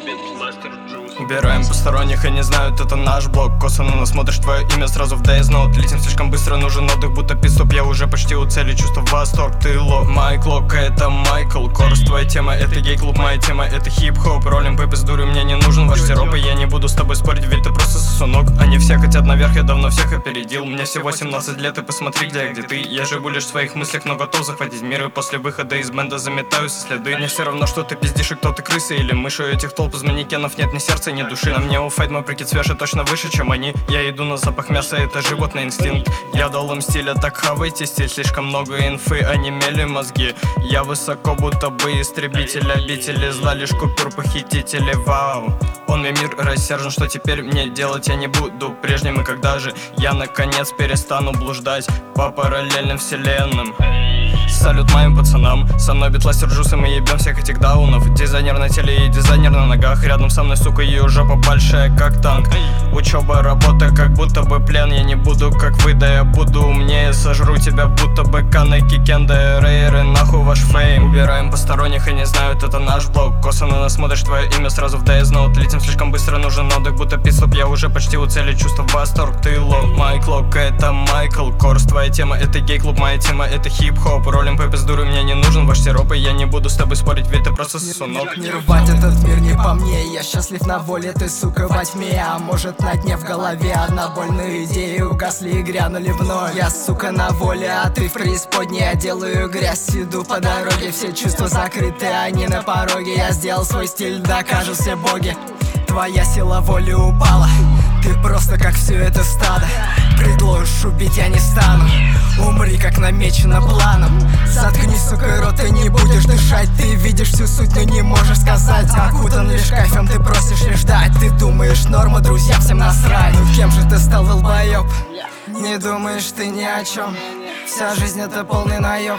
Убираем посторонних, и не знают, это наш блок. Косо на нас смотришь, твое имя сразу в Days Note. Летим слишком быстро, нужен отдых, будто пидстоп. Я уже почти у цели, чувство восторг, ты лох. Майклок, это Майкл Корс. Твоя тема, это гей-клуб, моя тема, это хип-хоп. Ролим по пиздурю, мне не нужен ваш сироп. И я не буду с тобой спорить, ведь ты просто сосунок. Они все хотят наверх, я давно всех опередил. Мне всего 17 лет, и посмотри, где ты. Я живу лишь в своих мыслях, но готов захватить мир. И после выхода из бенда заметаю со следы. Мне все равно, что ты пиздишь, и кто ты, крысы или мышь. У этих толп из манекенов нет ни сердца, ни души. На мне уфайт, мой прикид свежий, точно выше, чем они. Я иду на запах мяса, это животный инстинкт. Я дал им стиля, так хавайте стиль. Слишком много инфы, онемели мозги. Я высоко, будто бы истребитель. Обители зла, лишь купюр похитители. Вау. Он мне мир рассержен, что теперь мне делать? Я не буду прежним, и когда же я наконец перестану блуждать по параллельным вселенным? Салют моим пацанам, со мной битластер Джус, и мы ебем всех этих даунов. Дизайнер на теле и дизайнер на ногах. Рядом со мной, сука, ее жопа большая, как танк. Учеба, работа, как будто бы плен. Я не буду, как вы, да я буду умнее. Сожру тебя, будто бы Канеки, Кенда, Рейеры, нахуй ваш фейм. Убираем посторонних, и не знают, это наш блок. Косо на нас смотришь, твое имя сразу в Days Note. Летим слишком быстро, нужен отдых, будто пидстоп. Я уже почти у цели, чувство восторг, ты лох. Майклок, это Майкл Корс. Твоя тема, это гей-клуб, моя тема, это хип-хоп. Ролим по пиздуру, мне не нужен ваш сироп. И я не буду с тобой спорить, ведь ты просто сосунок. Не рвать этот мир не по мне. Я счастлив на воле, ты, сука, во тьме. А может, на дне в голове однобольные идеи угасли и грянули вновь. Я, сука, на воле, а ты в преисподней. Я делаю грязь, иду по дороге. Все чувства закрыты, они на пороге. Я сделал свой стиль, докажут все боги. Твоя сила воли упала. Ты просто как все это стадо. Предложишь убить, я не стану. Умри, как намечено планом. Заткнись, сука, рот, ты не будешь дышать. Ты видишь всю суть, но не можешь сказать. Окутан лишь кайфом, ты просишь лишь ждать. Ты думаешь, норма, друзья, всем насрать. Ну кем же ты стал, долбоёб? Не думаешь ты ни о чем. Вся жизнь это полный наеб.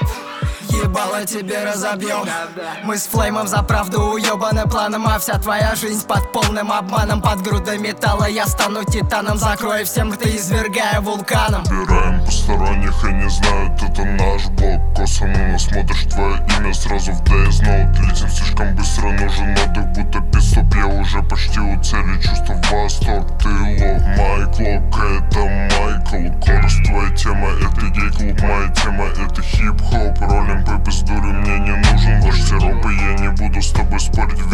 Ебало тебе разобьем. Мы с флеймом за правду уебаны планом. А вся твоя жизнь под полным обманом. Под грудой металла я стану титаном. Закрою всем, кто извергая вулканом. Убираем посторонних, и не знают, это наш блок. Косо на нас смотришь, твое имя сразу в Days Note. Летим слишком быстро, нужен отдых, будто пидстоп. Я уже почти у цели, чувство восторг, ты лох. Майклок, это Майкл Корс. Твоя тема, это гей-клуб, моя тема, это хип-хоп. Ролим по пиздурю, мне не нужен ваш сироп. И я не буду с тобой спорить,